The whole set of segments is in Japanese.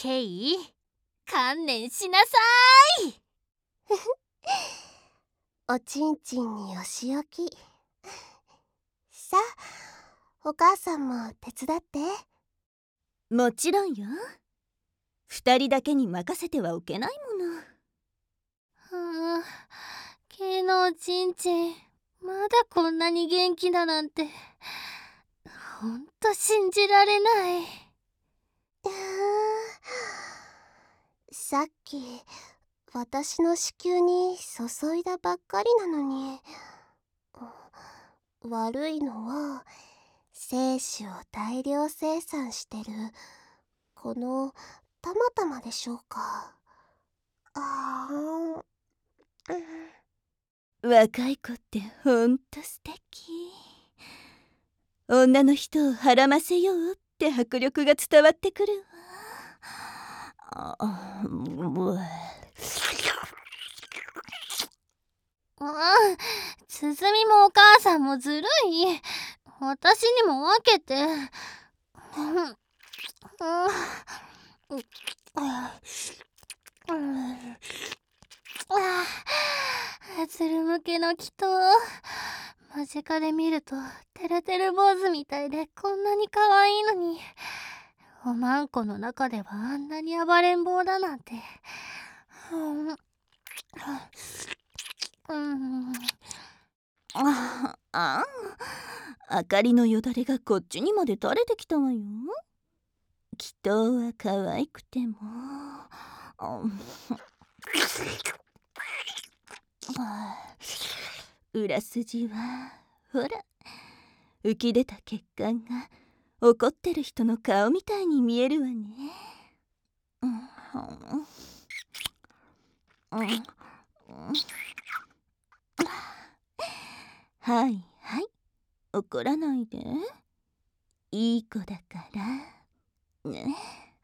ケイ、観念しなさい。 おちんちんにお仕置き。さあ、お母さんも手伝って。 もちろんよ。2人だけに任せてはおけないもの。 ケイのおちんちん、まだこんなに元気だなんて、ほんと信じられない。 さっき私の子宮に注いだばっかりなのに。悪いのは精子を大量生産してるこのたまたまでしょうか。 若い子ってほんと素敵。女の人をはらませようって迫力が伝わってくるわ。 つづみもお母さんもずるい。私にも分けて。ずるむけの祈祷、間近で見るとてるてる坊主みたいでこんなに可愛いのに、おまんこの中ではあんなに暴れん坊だなんて。 明かりのよだれがこっちにまで垂れてきたわよ。祈祷は可愛くても裏筋はほら、浮き出た血管が怒ってる人の顔みたいに見えるわね。はいはい、怒らないで。いい子だからね。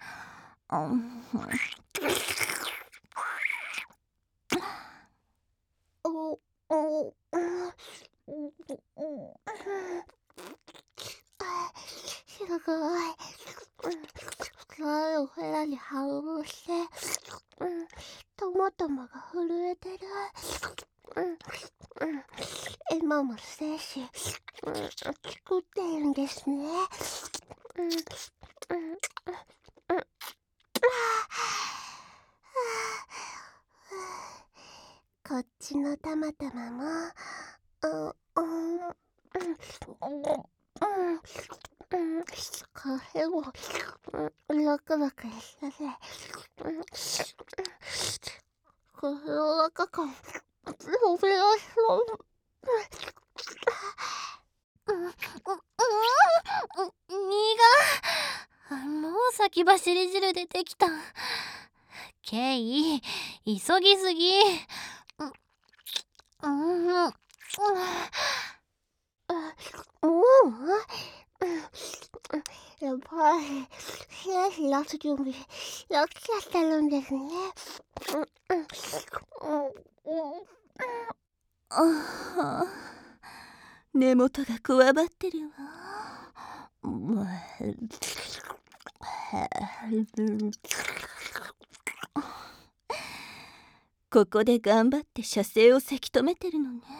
すごい。おへらに反応して、トマトマが震えてる。エマも精子作ってるんですね。こっちのたまたまも壁をロクロクしてて、この中から飛び出そう。 もう先走り汁出てきた。ケイ、急ぎすぎ。 やっぱり精子出す準備やっちゃってるんですね。 根元がこわばってるわ。ここで頑張って射精をせき止めてるのね。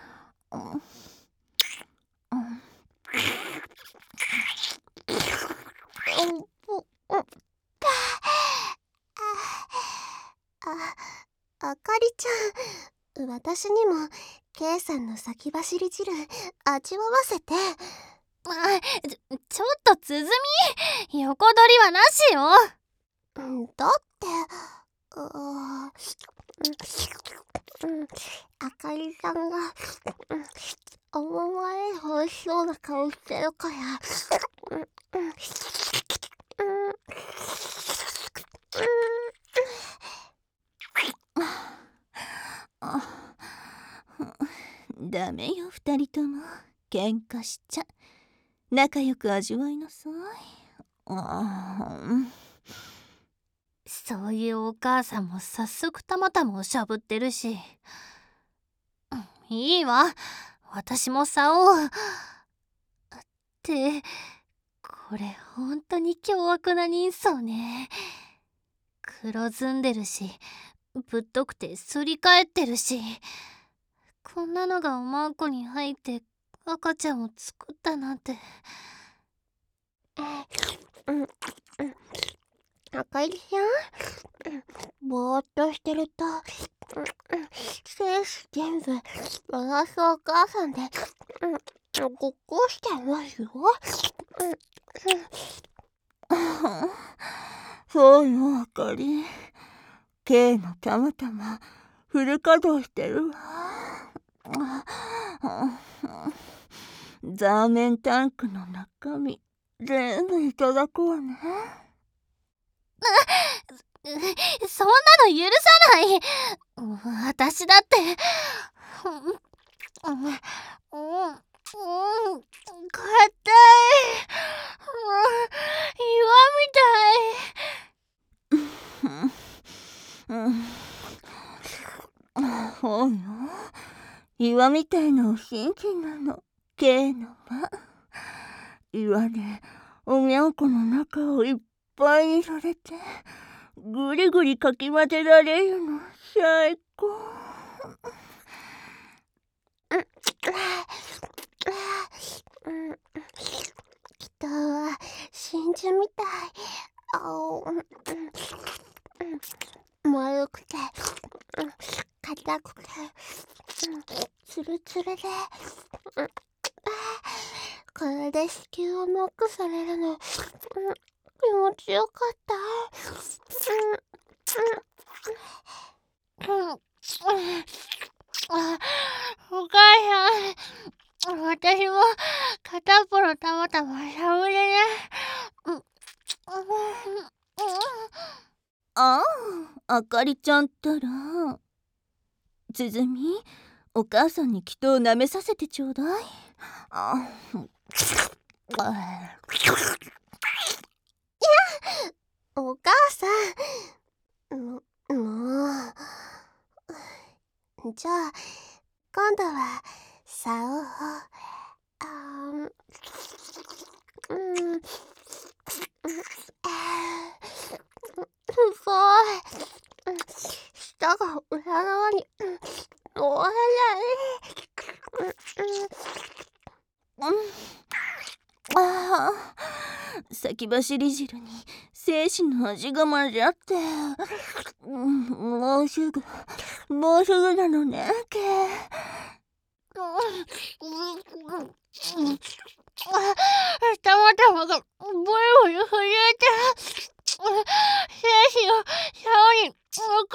あかりちゃん、私にもケイさんの先走り汁味わわせて。 ちょっとつづみ、横取りはなしよ。 だってあかりさんが思われ美味しそうな顔してるから。 ダメよ、2人とも喧嘩しちゃ。仲良く味わいなさい。 そういうお母さんも早速たまたまをしゃぶってるし。いいわ、私も竿を。ってこれほんとに凶悪な人相ね。 黒ずんでるし、ぶっとくて反り返ってるし、こんなのがおまんこに入って赤ちゃんを作ったなんて。 あかりちゃん、ぼーっとしてると、精子全部回すお母さんで、ごっこしちゃいますよ。 そうよ、あかり。K のたまたまフル稼働してるわ。ザーメンタンクの中身全部いただくわね。 そんなの許さない。私だって、硬い。岩そうよ。岩みたいなおしんちなの、K のは。岩でおみゃんこの中をいっぱいにされて、ぐりぐりかき混ぜられるの最高。 人は真珠みたい。丸くて、硬くて、ツルツルで、これで子宮をノックされるの、気持ちよかった。 お母さん、私も片っぽのたまたましゃぶれね。 ああ、あかりちゃんったら。つづみ、お母さんに祈祷を舐めさせてちょうだい。 お母さん、もう、じゃあ今度は竿を、すごい、舌が裏側にお笑先走り汁に精子の味が混ざって、もうすぐなのね、K。 たまたまがボリボリ震えて、精子を竿に送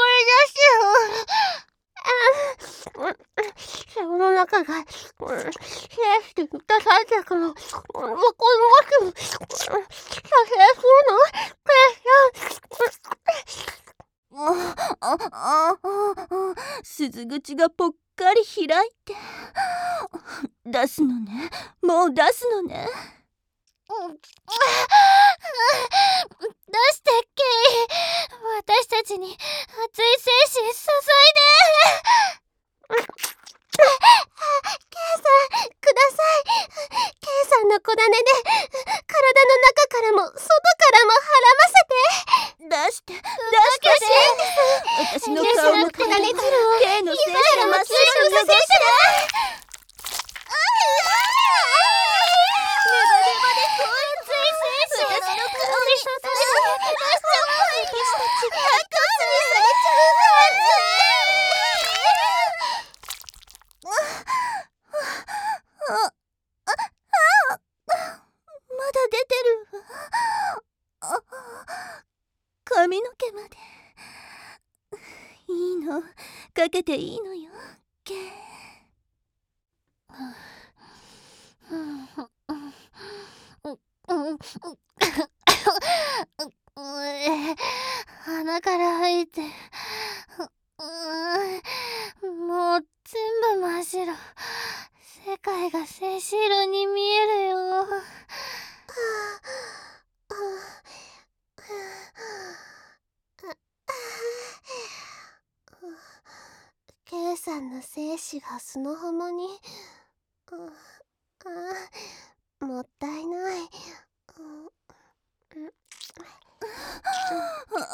り出してよ。 竿の中が精子で満たされていくの、このマキ撮影するの、 鈴口がぽっかり開いて、出すのね、もう出すのね。 出してっけい。私たちに熱い精子注いで。 K さん、ください。K さんの小種で体の中からも外からもはらませて。 出して私の顔の小種汁を K の精子が真っ白に汚して。まだ出てる。髪の毛まで。いいの、かけていいのよ、K。 鼻から入ってもう全部真っ白。世界が青白に見えるよ。 K さんの精子が砂浜に、もったいない。